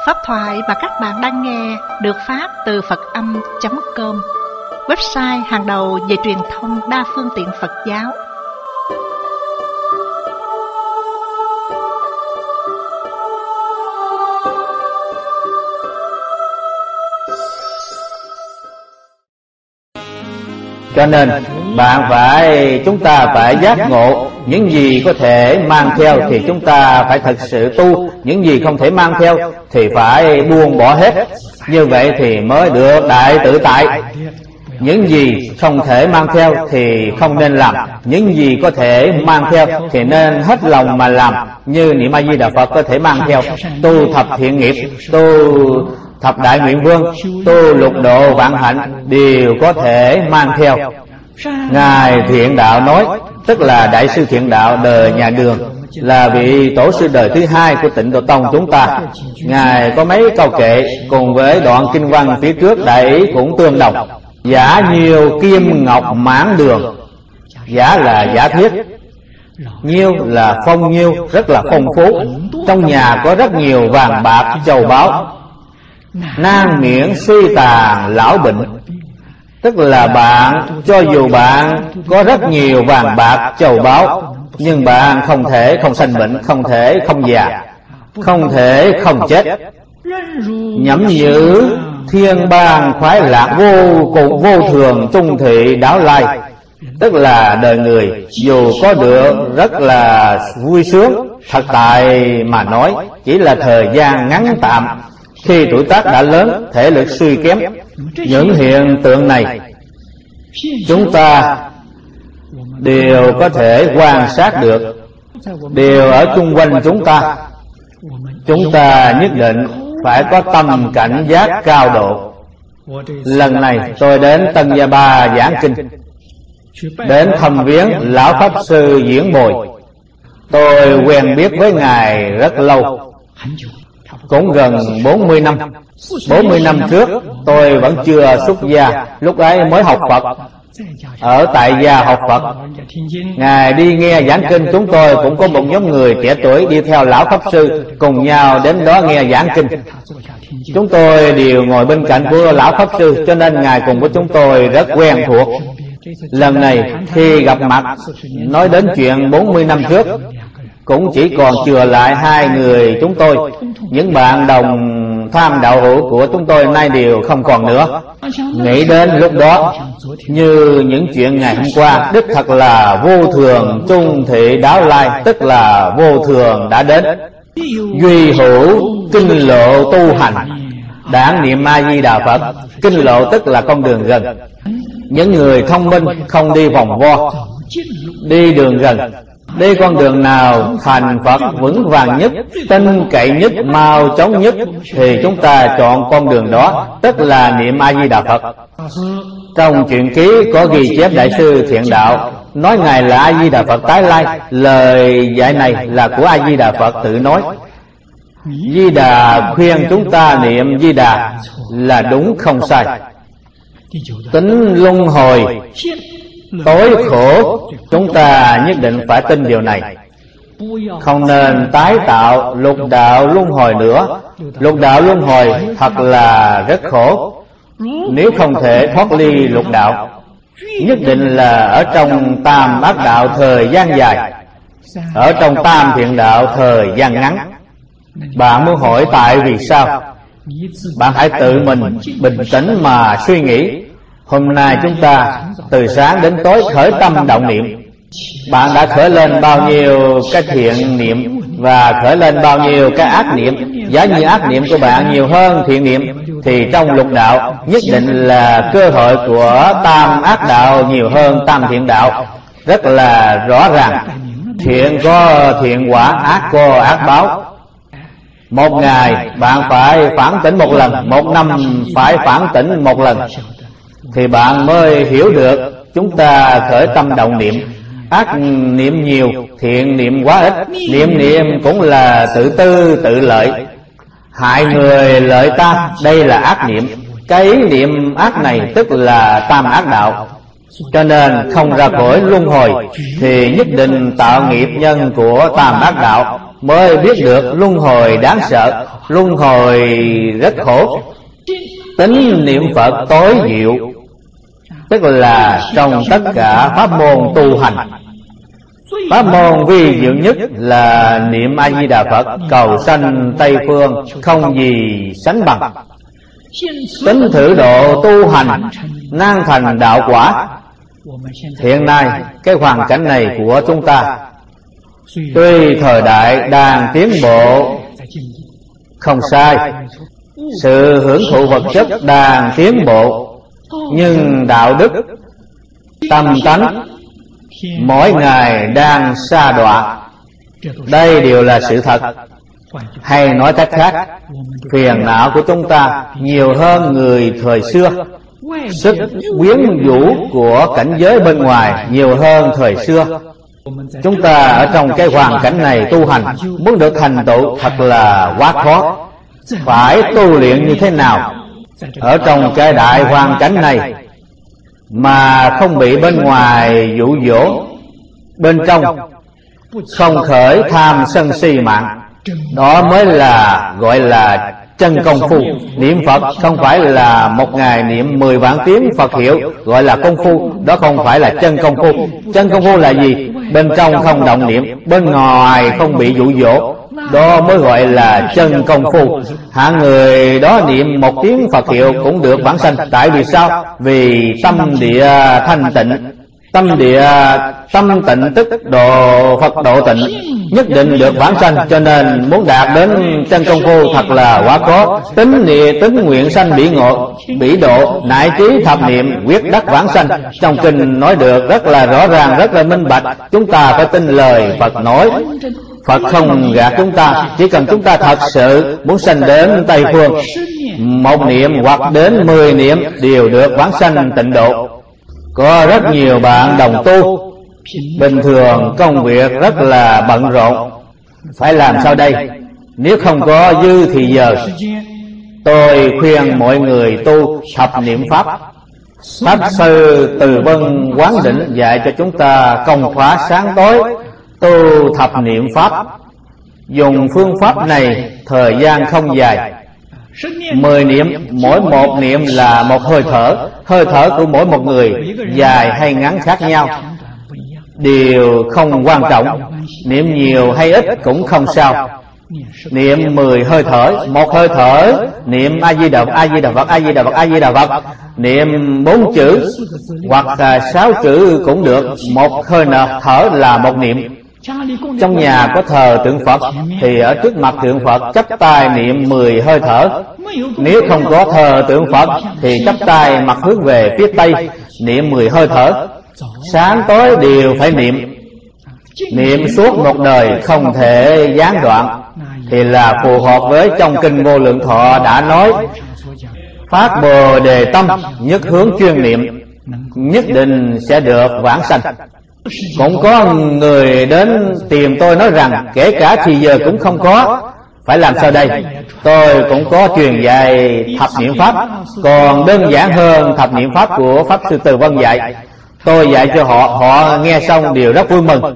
Pháp thoại mà các bạn đang nghe được phát từ Phật-âm.com, website hàng đầu về truyền thông đa phương tiện Phật giáo. Cho nên chúng ta phải giác ngộ, những gì có thể mang theo thì chúng ta phải thật sự tu, những gì không thể mang theo thì phải buông bỏ hết. Như vậy thì mới được đại tự tại. Những gì không thể mang theo thì không nên làm, những gì có thể mang theo thì nên hết lòng mà làm. Như niệm A Di Đà Phật có thể mang theo, tu thập thiện nghiệp, tu thập đại nguyện vương, tu lục độ vạn hạnh đều có thể mang theo. Ngài Thiện Đạo nói, tức là Đại sư Thiện Đạo đời nhà Đường, là vị tổ sư đời thứ hai của Tịnh Độ Tông chúng ta. Ngài có mấy câu kệ cùng với đoạn kinh văn phía trước đại ý cũng tương đồng. Giả nhiều kim ngọc mãn đường, giả là giả thiết, nhiêu là phong nhiêu, rất là phong phú. Trong nhà có rất nhiều vàng bạc châu báu. Nan miễn suy tàn lão bệnh, tức là cho dù bạn có rất nhiều vàng bạc châu báu, nhưng bạn không thể không sanh bệnh, không thể không già, không thể không chết. Nhẫm nhữ thiên bang khoái lạc vô thường trung thị đáo lai, tức là đời người dù có được rất là vui sướng, thật tại mà nói chỉ là thời gian ngắn tạm. Khi tuổi tác đã lớn, thể lực suy kém, những hiện tượng này chúng ta đều có thể quan sát được, đều ở chung quanh chúng ta. Chúng ta nhất định phải có tâm cảnh giác cao độ. Lần này tôi đến Tân Gia Ba giảng kinh, đến thăm viếng lão Pháp Sư Diễn Bồi. Tôi quen biết với Ngài rất lâu, cũng gần 40 năm. 40 năm trước tôi vẫn chưa xuất gia, lúc ấy mới học Phật, ở tại gia học Phật. Ngài đi nghe giảng kinh, chúng tôi cũng có một nhóm người trẻ tuổi đi theo lão Pháp Sư, cùng nhau đến đó nghe giảng kinh. Chúng tôi đều ngồi bên cạnh của lão Pháp Sư, cho nên Ngài cùng với chúng tôi rất quen thuộc. Lần này khi gặp mặt, nói đến chuyện 40 năm trước, cũng chỉ còn chừa lại hai người chúng tôi. Những bạn đồng tham đạo hữu của chúng tôi nay đều không còn nữa. Nghĩ đến lúc đó, như những chuyện ngày hôm qua, đích thật là vô thường trung thị đáo lai, tức là vô thường đã đến. Duy hữu kinh lộ tu hành, đảng niệm A Di Đà Phật. Kinh lộ tức là con đường gần. Những người thông minh không đi vòng vo, đi đường gần. Đi con đường nào thành Phật vững vàng nhất, tin cậy nhất, mau chóng nhất, thì chúng ta chọn con đường đó, tức là niệm A Di Đà Phật. Trong truyện ký có ghi chép Đại sư Thiện Đạo nói Ngài là A Di Đà Phật tái lai. Lời dạy này là của A Di Đà Phật tự nói. Di Đà khuyên chúng ta niệm Di Đà là đúng không sai. Tính luân hồi tối khổ, chúng ta nhất định phải tin điều này. Không nên tái tạo lục đạo luân hồi nữa. Lục đạo luân hồi thật là rất khổ. Nếu không thể thoát ly lục đạo, nhất định là ở trong tam ác đạo thời gian dài, ở trong tam thiện đạo thời gian ngắn. Bạn muốn hỏi tại vì sao? Bạn hãy tự mình bình tĩnh mà suy nghĩ. Hôm nay chúng ta từ sáng đến tối khởi tâm động niệm. Bạn đã khởi lên bao nhiêu cái thiện niệm và khởi lên bao nhiêu cái ác niệm? Giả như ác niệm của bạn nhiều hơn thiện niệm, thì trong lục đạo nhất định là cơ hội của tam ác đạo nhiều hơn tam thiện đạo. Rất là rõ ràng. Thiện có thiện quả, ác có ác báo. Một ngày bạn phải phản tỉnh một lần, một năm phải phản tỉnh một lần, thì bạn mới hiểu được chúng ta khởi tâm động niệm. Ác niệm nhiều, thiện niệm quá ít. Niệm cũng là tự tư tự lợi, hại người lợi ta, đây là ác niệm. Cái ý niệm ác này tức là tam ác đạo. Cho nên không ra khỏi luân hồi thì nhất định tạo nghiệp nhân của tam ác đạo, mới biết được luân hồi đáng sợ, luân hồi rất khổ. Tính niệm Phật tối diệu, tức là trong tất cả pháp môn tu hành, pháp môn vi diệu nhất là niệm A Di Đà Phật, cầu sanh Tây phương không gì sánh bằng. Tính thử độ tu hành nan thành đạo quả. Hiện nay cái hoàn cảnh này của chúng ta, tuy thời đại đang tiến bộ không sai, sự hưởng thụ vật chất đang tiến bộ, nhưng đạo đức, tâm tánh mỗi ngày đang sa đọa. Đây đều là sự thật. Hay nói cách khác, phiền não của chúng ta nhiều hơn người thời xưa, sức quyến rũ của cảnh giới bên ngoài nhiều hơn thời xưa. Chúng ta ở trong cái hoàn cảnh này tu hành, muốn được thành tựu thật là quá khó. Phải tu luyện như thế nào ở trong cái đại hoàn cảnh này mà không bị bên ngoài dụ dỗ, bên trong không khởi tham sân si mạng, đó mới là gọi là chân công phu. Niệm Phật không phải là một ngày niệm 10 vạn tiếng Phật hiệu gọi là công phu, đó không phải là chân công phu. Chân công phu là gì? Bên trong không động niệm, bên ngoài không bị dụ dỗ, đó mới gọi là chân công phu. Hạng người đó niệm 1 tiếng Phật hiệu cũng được vãng sanh. Tại vì sao? Vì tâm địa thanh tịnh. Tâm tịnh tức độ Phật độ tịnh, nhất định được vãng sanh. Cho nên muốn đạt đến chân công phu thật là quá khó. Tính nguyện sanh bỉ ngộ, bỉ độ, nại trí thập niệm quyết đắc vãng sanh. Trong kinh nói được rất là rõ ràng, rất là minh bạch. Chúng ta phải tin lời Phật nói. Phật không gạt chúng ta. Chỉ cần chúng ta thật sự muốn sanh đến Tây phương, 1 niệm hoặc đến 10 niệm đều được vãng sanh tịnh độ. Có rất nhiều bạn đồng tu bình thường công việc rất là bận rộn, phải làm sao đây? Nếu không có dư thì giờ, tôi khuyên mọi người tu thập niệm pháp. Pháp sư Từ Vân Quán Đỉnh dạy cho chúng ta công phá sáng tối tu thập niệm pháp. Dùng phương pháp này thời gian không dài, 10 niệm, mỗi 1 niệm là 1 hơi thở. Hơi thở của mỗi một người dài hay ngắn khác nhau, điều không quan trọng. Niệm nhiều hay ít cũng không sao. Niệm 10 hơi thở, 1 hơi thở niệm A Di Đà Phật, A Di Đà Phật, A Di Đà Phật, A Di Đà Phật. Niệm 4 chữ hoặc 6 chữ cũng được, 1 hơi thở là 1 niệm. Trong nhà có thờ tượng Phật thì ở trước mặt tượng Phật chắp tay niệm 10 hơi thở. Nếu không có thờ tượng Phật thì chắp tay mặt hướng về phía Tây niệm 10 hơi thở. Sáng tối đều phải niệm. Niệm suốt một đời không thể gián đoạn, thì là phù hợp với trong kinh Vô Lượng Thọ đã nói: phát Bồ Đề tâm, nhất hướng chuyên niệm, nhất định sẽ được vãng sanh. Cũng có người đến tìm tôi nói rằng kể cả thì giờ cũng không có, phải làm sao đây? Tôi cũng có truyền dạy thập niệm pháp, còn đơn giản hơn thập niệm pháp của Pháp Sư Từ Vân dạy. Tôi dạy cho họ, họ nghe xong đều rất vui mừng.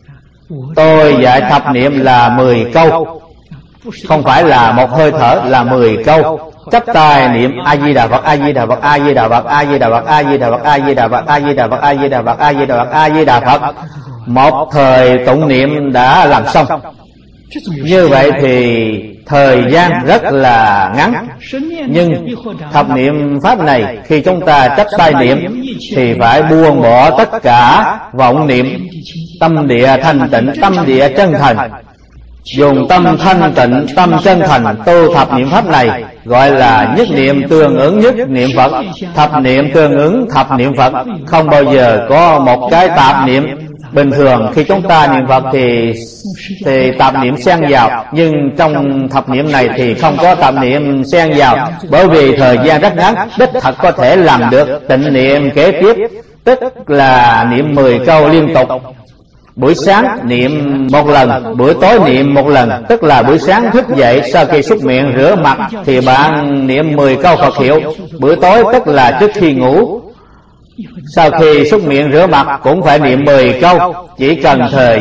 Tôi dạy thập niệm là 10 câu, không phải là 1 hơi thở, là 10 câu. Chắp tay niệm A Di Đà Phật, A Di Đà Phật, A Di Đà Phật, A Di Đà Phật, A Di Đà Phật, A Di Đà Phật, A Di Đà Phật, A Di Đà Phật, A Di Đà Phật, A Di Đà Phật. Một thời tụng niệm đã làm xong. Như vậy thì thời gian rất là ngắn. Nhưng thập niệm pháp này khi chúng ta chắp tay niệm thì phải buông bỏ tất cả vọng niệm, tâm địa thanh tịnh, tâm địa chân thành. Dùng tâm thanh tịnh, tâm chân thành tu thập niệm pháp này, gọi là nhất niệm tương ứng nhất niệm Phật, thập niệm tương ứng thập niệm Phật. Không bao giờ có một cái tạp niệm. Bình thường khi chúng ta niệm Phật thì tạp niệm xen vào, nhưng trong thập niệm này thì không có tạp niệm xen vào, bởi vì thời gian rất ngắn, đích thật có thể làm được tịnh niệm kế tiếp, tức là niệm 10 câu liên tục. Buổi sáng niệm 1 lần, buổi tối niệm 1 lần, tức là buổi sáng thức dậy sau khi súc miệng rửa mặt thì bạn niệm 10 câu Phật hiệu. Buổi tối tức là trước khi ngủ Sau khi súc miệng rửa mặt cũng phải niệm 10 câu. Chỉ cần thời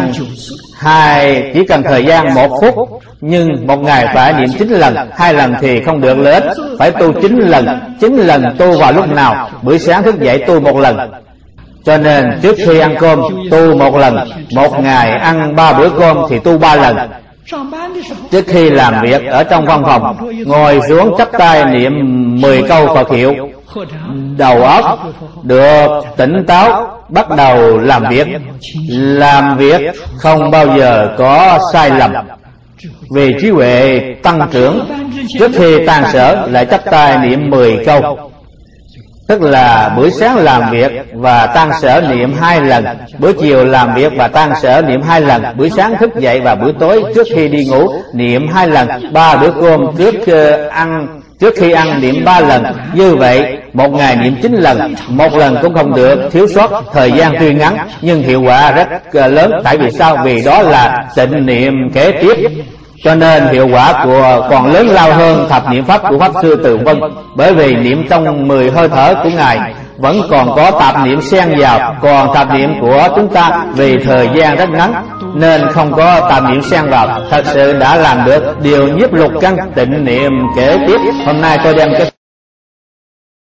gian 1 phút, nhưng một ngày phải niệm 9 lần, 2 lần thì không được lớn, phải tu 9 lần. 9 lần tu vào lúc nào? Buổi sáng thức dậy tu 1 lần. Cho nên trước khi ăn cơm tu 1 lần, một ngày ăn 3 bữa cơm thì tu 3 lần. Trước khi làm việc ở trong văn phòng, ngồi xuống chắp tay niệm 10 câu Phật hiệu, đầu óc được tỉnh táo, bắt đầu làm việc. Làm việc không bao giờ có sai lầm, vì trí huệ tăng trưởng. Trước khi tan sở lại chắp tay niệm 10 câu, tức là buổi sáng làm việc và tan sở niệm 2 lần, buổi chiều làm việc và tan sở niệm 2 lần, buổi sáng thức dậy và buổi tối trước khi đi ngủ niệm 2 lần, 3 bữa cơm trước khi ăn niệm 3 lần. Như vậy một ngày niệm 9 lần, 1 lần cũng không được thiếu sót. Thời gian tuy ngắn nhưng hiệu quả rất lớn. Tại vì sao? Vì đó là tịnh niệm kế tiếp, cho nên hiệu quả của còn lớn lao hơn thập niệm pháp của Pháp Sư Từ Vân. Bởi vì niệm trong 10 hơi thở của Ngài vẫn còn có tạp niệm xen vào, còn tạp niệm của chúng ta vì thời gian rất ngắn nên không có tạp niệm xen vào. Thật sự đã làm được điều nhiếp lục căn tịnh niệm kế tiếp. Hôm nay tôi đem